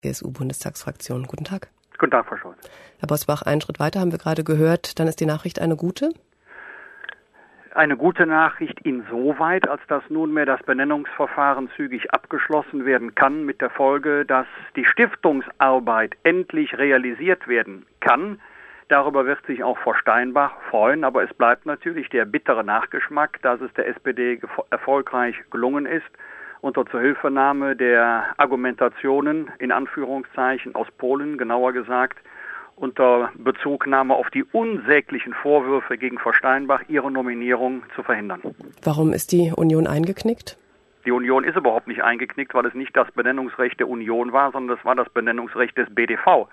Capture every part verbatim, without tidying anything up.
C S U-Bundestagsfraktion. Guten Tag. Guten Tag, Frau Scholz. Herr Bosbach, einen Schritt weiter haben wir gerade gehört. Dann ist die Nachricht eine gute? Eine gute Nachricht insoweit, als dass nunmehr das Benennungsverfahren zügig abgeschlossen werden kann, mit der Folge, dass die Stiftungsarbeit endlich realisiert werden kann. Darüber wird sich auch Frau Steinbach freuen, aber es bleibt natürlich der bittere Nachgeschmack, dass es der S P D erfolgreich gelungen ist, unter Zuhilfenahme der Argumentationen, in Anführungszeichen, aus Polen, genauer gesagt, unter Bezugnahme auf die unsäglichen Vorwürfe gegen Frau Steinbach, ihre Nominierung zu verhindern. Warum ist die Union eingeknickt? Die Union ist überhaupt nicht eingeknickt, weil es nicht das Benennungsrecht der Union war, sondern es war das Benennungsrecht des B D V.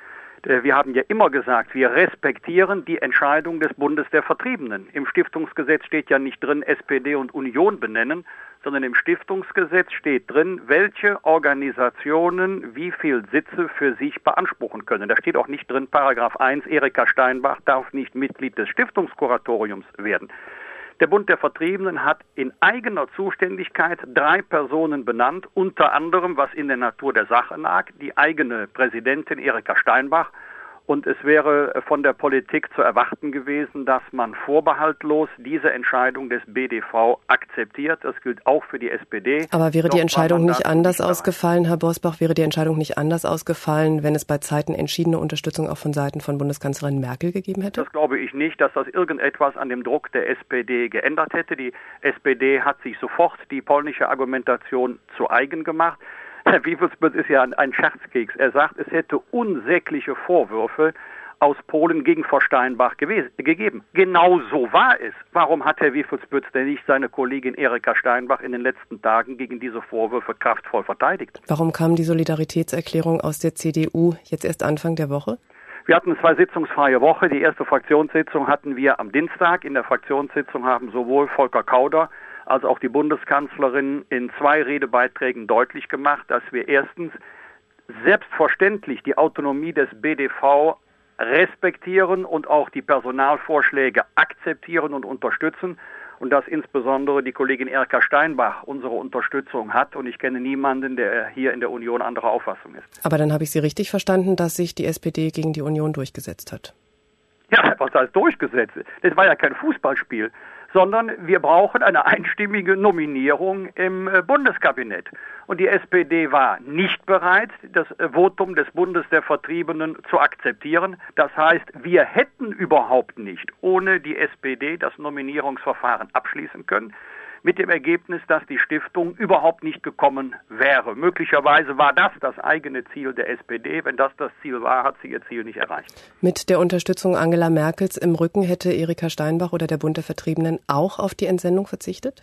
Wir haben ja immer gesagt, wir respektieren die Entscheidung des Bundes der Vertriebenen. Im Stiftungsgesetz steht ja nicht drin, S P D und Union benennen, sondern im Stiftungsgesetz steht drin, welche Organisationen wie viel Sitze für sich beanspruchen können. Da steht auch nicht drin, Paragraph eins, Erika Steinbach darf nicht Mitglied des Stiftungskuratoriums werden. Der Bund der Vertriebenen hat in eigener Zuständigkeit drei Personen benannt, unter anderem, was in der Natur der Sache lag, die eigene Präsidentin Erika Steinbach. Und es wäre von der Politik zu erwarten gewesen, dass man vorbehaltlos diese Entscheidung des B D V akzeptiert. Das gilt auch für die S P D. Aber wäre die Entscheidung nicht anders ausgefallen, Herr Bosbach, wäre die Entscheidung nicht anders ausgefallen, wenn es bei Zeiten entschiedene Unterstützung auch von Seiten von Bundeskanzlerin Merkel gegeben hätte? Das glaube ich nicht, dass das irgendetwas an dem Druck der S P D geändert hätte. Die S P D hat sich sofort die polnische Argumentation zu eigen gemacht. Herr Wiefelspitz ist ja ein Scherzkeks. Er sagt, es hätte unsägliche Vorwürfe aus Polen gegen Frau Steinbach gewesen, gegeben. Genau so war es. Warum hat Herr Wiefelspitz denn nicht seine Kollegin Erika Steinbach in den letzten Tagen gegen diese Vorwürfe kraftvoll verteidigt? Warum kam die Solidaritätserklärung aus der C D U jetzt erst Anfang der Woche? Wir hatten zwei sitzungsfreie Woche. Die erste Fraktionssitzung hatten wir am Dienstag. In der Fraktionssitzung haben sowohl Volker Kauder als auch die Bundeskanzlerin in zwei Redebeiträgen deutlich gemacht, dass wir erstens selbstverständlich die Autonomie des B D V respektieren und auch die Personalvorschläge akzeptieren und unterstützen und dass insbesondere die Kollegin Erika Steinbach unsere Unterstützung hat und ich kenne niemanden, der hier in der Union anderer Auffassung ist. Aber dann habe ich Sie richtig verstanden, dass sich die S P D gegen die Union durchgesetzt hat. Ja, was heißt durchgesetzt? Das war ja kein Fußballspiel, sondern wir brauchen eine einstimmige Nominierung im Bundeskabinett. Und die S P D war nicht bereit, das Votum des Bundes der Vertriebenen zu akzeptieren. Das heißt, wir hätten überhaupt nicht ohne die S P D das Nominierungsverfahren abschließen können, mit dem Ergebnis, dass die Stiftung überhaupt nicht gekommen wäre. Möglicherweise war das das eigene Ziel der S P D. Wenn das das Ziel war, hat sie ihr Ziel nicht erreicht. Mit der Unterstützung Angela Merkels im Rücken hätte Erika Steinbach oder der Bund der Vertriebenen auch auf die Entsendung verzichtet?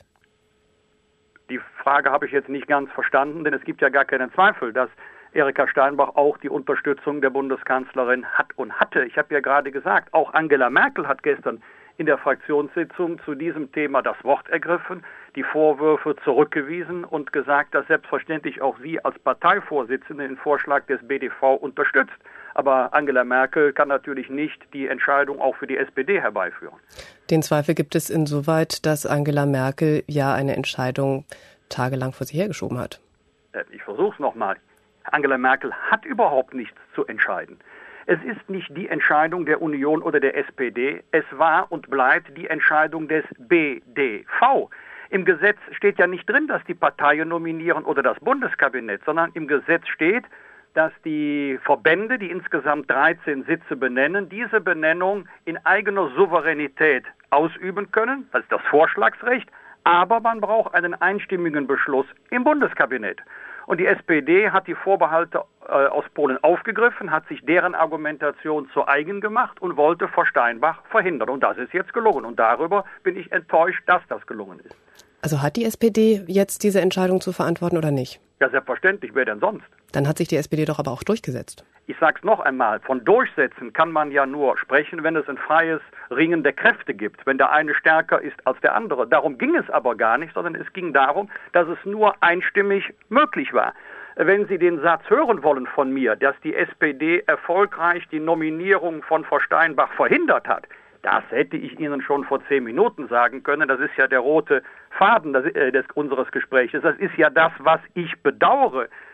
Die Frage habe ich jetzt nicht ganz verstanden, denn es gibt ja gar keinen Zweifel, dass Erika Steinbach auch die Unterstützung der Bundeskanzlerin hat und hatte. Ich habe ja gerade gesagt, auch Angela Merkel hat gestern in der Fraktionssitzung zu diesem Thema das Wort ergriffen, die Vorwürfe zurückgewiesen und gesagt, dass selbstverständlich auch sie als Parteivorsitzende den Vorschlag des B D V unterstützt. Aber Angela Merkel kann natürlich nicht die Entscheidung auch für die S P D herbeiführen. Den Zweifel gibt es insoweit, dass Angela Merkel ja eine Entscheidung tagelang vor sich hergeschoben hat. Ich versuche es nochmal. Angela Merkel hat überhaupt nichts zu entscheiden. Es ist nicht die Entscheidung der Union oder der S P D, es war und bleibt die Entscheidung des B D V. Im Gesetz steht ja nicht drin, dass die Parteien nominieren oder das Bundeskabinett, sondern im Gesetz steht, dass die Verbände, die insgesamt dreizehn Sitze benennen, diese Benennung in eigener Souveränität ausüben können, das ist das Vorschlagsrecht, aber man braucht einen einstimmigen Beschluss im Bundeskabinett. Und die S P D hat die Vorbehalte äh, aus Polen aufgegriffen, hat sich deren Argumentation zu eigen gemacht und wollte Frau Steinbach verhindern. Und das ist jetzt gelungen. Und darüber bin ich enttäuscht, dass das gelungen ist. Also hat die S P D jetzt diese Entscheidung zu verantworten oder nicht? Ja, selbstverständlich. Wer denn sonst? Dann hat sich die S P D doch aber auch durchgesetzt. Ich sag's noch einmal, von Durchsetzen kann man ja nur sprechen, wenn es ein freies Ringen der Kräfte gibt, wenn der eine stärker ist als der andere. Darum ging es aber gar nicht, sondern es ging darum, dass es nur einstimmig möglich war. Wenn Sie den Satz hören wollen von mir, dass die S P D erfolgreich die Nominierung von Frau Steinbach verhindert hat, das hätte ich Ihnen schon vor zehn Minuten sagen können. Das ist ja der rote Faden des, äh, des, unseres Gesprächs. Das ist ja das, was ich bedauere,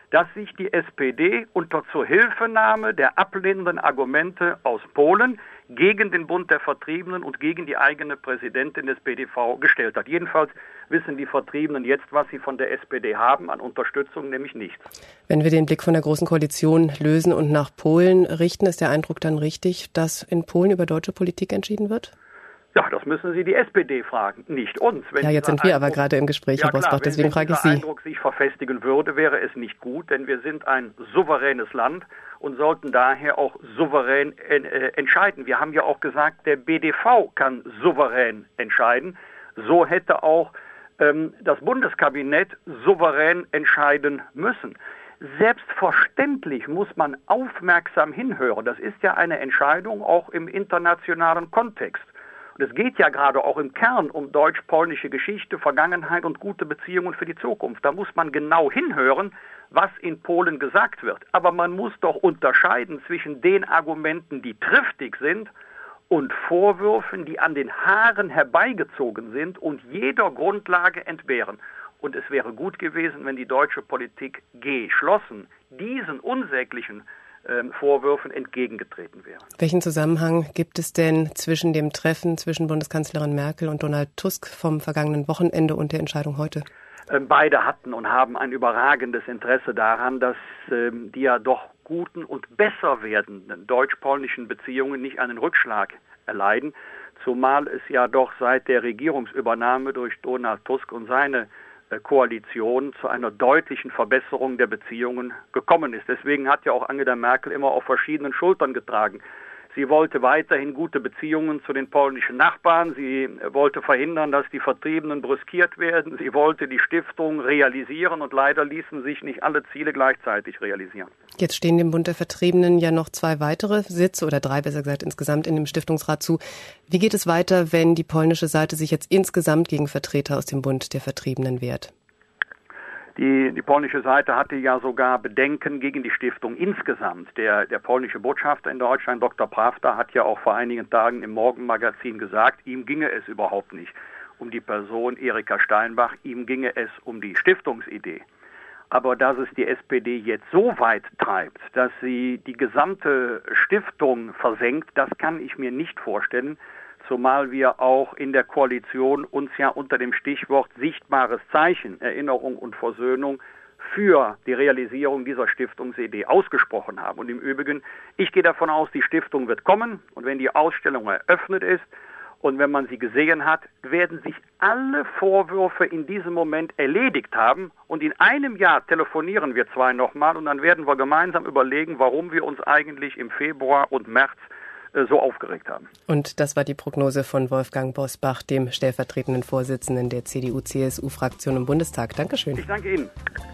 dass sich die S P D unter Zuhilfenahme der ablehnenden Argumente aus Polen gegen den Bund der Vertriebenen und gegen die eigene Präsidentin des B D V gestellt hat. Jedenfalls wissen die Vertriebenen jetzt, was sie von der S P D haben, an Unterstützung nämlich nichts. Wenn wir den Blick von der Großen Koalition lösen und nach Polen richten, ist der Eindruck dann richtig, dass in Polen über deutsche Politik entschieden wird? Ja, das müssen Sie die S P D fragen, nicht uns. Wenn ja, jetzt sind wir Eindruck, aber gerade im Gespräch, ja, Herr Bosbach, deswegen frage ich Sie. Wenn dieser Eindruck sich verfestigen würde, wäre es nicht gut, denn wir sind ein souveränes Land und sollten daher auch souverän äh, entscheiden. Wir haben ja auch gesagt, der B D V kann souverän entscheiden. So hätte auch ähm, das Bundeskabinett souverän entscheiden müssen. Selbstverständlich muss man aufmerksam hinhören. Das ist ja eine Entscheidung auch im internationalen Kontext. Und es geht ja gerade auch im Kern um deutsch-polnische Geschichte, Vergangenheit und gute Beziehungen für die Zukunft. Da muss man genau hinhören, was in Polen gesagt wird. Aber man muss doch unterscheiden zwischen den Argumenten, die triftig sind, und Vorwürfen, die an den Haaren herbeigezogen sind und jeder Grundlage entbehren. Und es wäre gut gewesen, wenn die deutsche Politik geschlossen diesen unsäglichen Vorwürfen entgegengetreten wäre. Welchen Zusammenhang gibt es denn zwischen dem Treffen zwischen Bundeskanzlerin Merkel und Donald Tusk vom vergangenen Wochenende und der Entscheidung heute? Beide hatten und haben ein überragendes Interesse daran, dass ähm, die ja doch guten und besser werdenden deutsch-polnischen Beziehungen nicht einen Rückschlag erleiden, zumal es ja doch seit der Regierungsübernahme durch Donald Tusk und seine Koalition zu einer deutlichen Verbesserung der Beziehungen gekommen ist. Deswegen hat ja auch Angela Merkel immer auf verschiedenen Schultern getragen. Sie wollte weiterhin gute Beziehungen zu den polnischen Nachbarn. Sie wollte verhindern, dass die Vertriebenen brüskiert werden. Sie wollte die Stiftung realisieren und leider ließen sich nicht alle Ziele gleichzeitig realisieren. Jetzt stehen dem Bund der Vertriebenen ja noch zwei weitere Sitze oder drei, besser gesagt, insgesamt in dem Stiftungsrat zu. Wie geht es weiter, wenn die polnische Seite sich jetzt insgesamt gegen Vertreter aus dem Bund der Vertriebenen wehrt? Die, die polnische Seite hatte ja sogar Bedenken gegen die Stiftung insgesamt. Der, der polnische Botschafter in Deutschland, Doktor Prawda, hat ja auch vor einigen Tagen im Morgenmagazin gesagt, ihm ginge es überhaupt nicht um die Person Erika Steinbach, ihm ginge es um die Stiftungsidee. Aber dass es die S P D jetzt so weit treibt, dass sie die gesamte Stiftung versenkt, das kann ich mir nicht vorstellen. Zumal wir auch in der Koalition uns ja unter dem Stichwort sichtbares Zeichen, Erinnerung und Versöhnung für die Realisierung dieser Stiftungsidee ausgesprochen haben. Und im Übrigen, ich gehe davon aus, die Stiftung wird kommen und wenn die Ausstellung eröffnet ist und wenn man sie gesehen hat, werden sich alle Vorwürfe in diesem Moment erledigt haben und in einem Jahr telefonieren wir zwei nochmal und dann werden wir gemeinsam überlegen, warum wir uns eigentlich im Februar und März so aufgeregt haben. Und das war die Prognose von Wolfgang Bosbach, dem stellvertretenden Vorsitzenden der C D U C S U-Fraktion im Bundestag. Dankeschön. Ich danke Ihnen.